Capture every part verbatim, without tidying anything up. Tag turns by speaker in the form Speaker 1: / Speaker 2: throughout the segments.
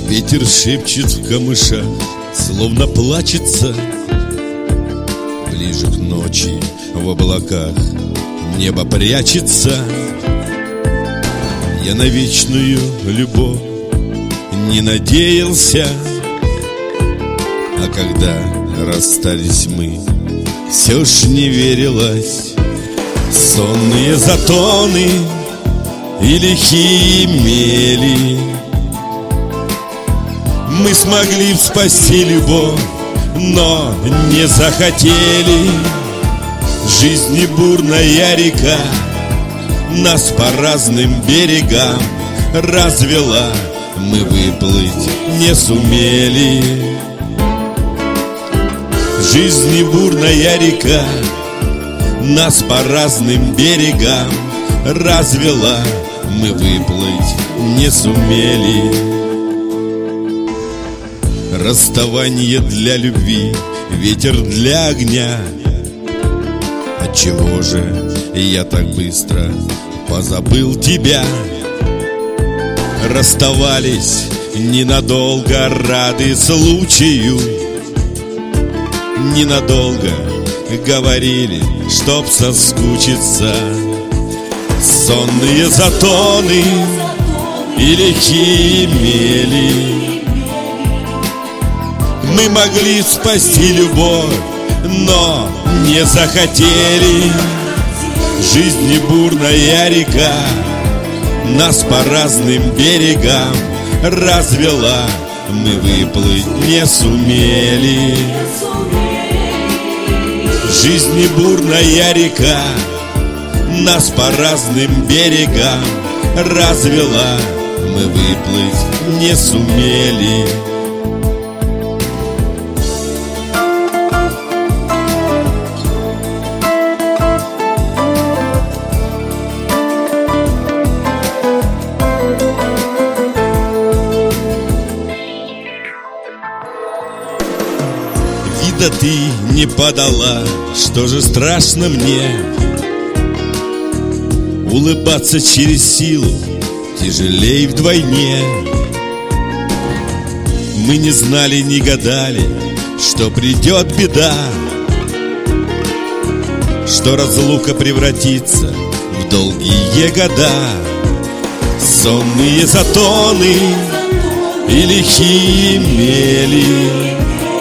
Speaker 1: Ветер шепчет в камышах, словно плачется. Ближе к ночи в облаках небо прячется. Я на вечную любовь не надеялся, а когда расстались мы, все ж не верилось. Сонные затоны и лихие мели, мы смогли спасти любовь, но не захотели. Жизни бурная река нас по разным берегам развела, мы выплыть не сумели. Жизни бурная река нас по разным берегам развела, мы выплыть не сумели. Расставание для любви, ветер для огня. Отчего же я так быстро позабыл тебя? Расставались ненадолго, рады случаю. Ненадолго говорили, чтоб соскучиться. Сонные затоны и лихие мели, мы могли спасти любовь, но не захотели. Жизнь бурная река нас по разным берегам развела, мы выплыть не сумели. Жизнь бурная река нас по разным берегам развела, мы выплыть не сумели. Да ты не подала, что же страшно мне? Улыбаться через силу тяжелей вдвойне. Мы не знали, не гадали, что придет беда, что разлука превратится в долгие года. Сонные затоны и лихие мели,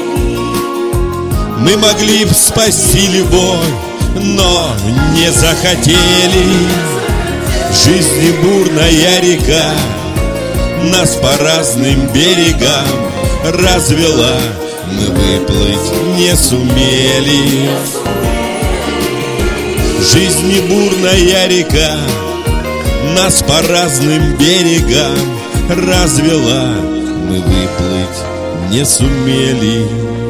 Speaker 1: мы могли б спасти любовь, но не захотели. Жизнь бурная река нас по разным берегам развела, мы выплыть не сумели. Жизнь бурная река нас по разным берегам развела, мы выплыть не сумели.